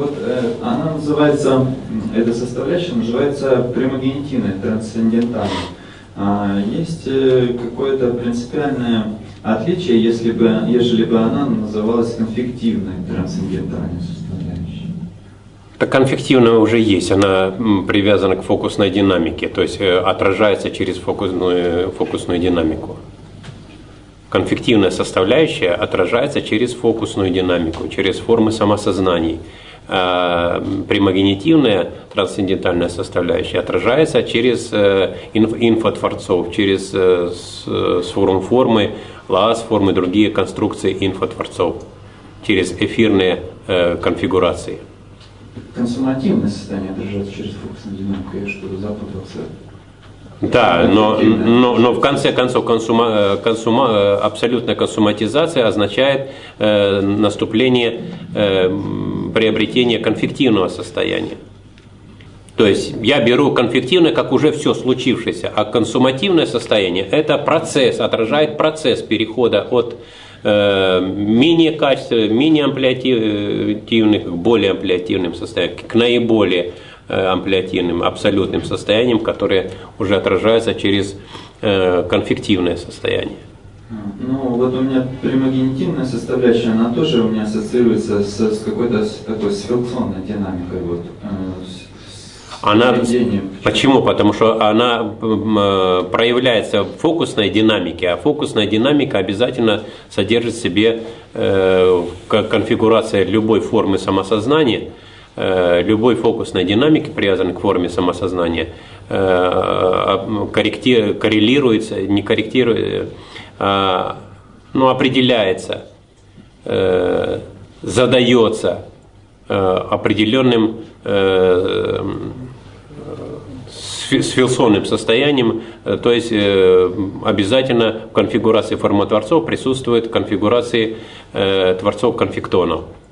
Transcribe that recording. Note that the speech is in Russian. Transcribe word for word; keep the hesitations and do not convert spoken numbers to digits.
Вот э, она называется, эта составляющая называется примагенитивной, трансцендентальной. А, есть э, какое-то принципиальное отличие, если бы, ежели бы она называлась конфективной, трансцендентальной составляющей? Так конфективная уже есть, она привязана к фокусной динамике, то есть э, отражается через фокусную, фокусную динамику. Конфективная составляющая отражается через фокусную динамику, через формы самосознаний. А примагенитивная трансцендентальная составляющая отражается через инфотворцов, через формы, лаас, формы, другие конструкции инфотворцов, через эфирные конфигурации. Консумативное состояние отражается через фокусную динамику, я что-то запутался. Да, но, но, но в конце концов консума, консума, абсолютная консуматизация означает э, наступление, э, приобретение конфективного состояния. То есть я беру конфективное как уже все случившееся, а консумативное состояние – это процесс, отражает процесс перехода от э, менее качественных, менее амплиативных к более амплиативным состояниям, к наиболее амплиативным, абсолютным состоянием, которые уже отражаются через э, конфективное состояние. Ну, вот у меня примагенитивная составляющая, она тоже у меня ассоциируется с, с какой-то с такой сфилкционной динамикой. Вот, э, с, она, с почему? Потому что она э, проявляется в фокусной динамике, а фокусная динамика обязательно содержит в себе э, конфигурация любой формы самосознания, любой фокусной динамики, привязанной к форме самосознания, коррелируется, не корректируется, а, ну, определяется, задается определенным сфилсонным состоянием, то есть обязательно в конфигурации формотворцов присутствует конфигурации творцов-конфектонов.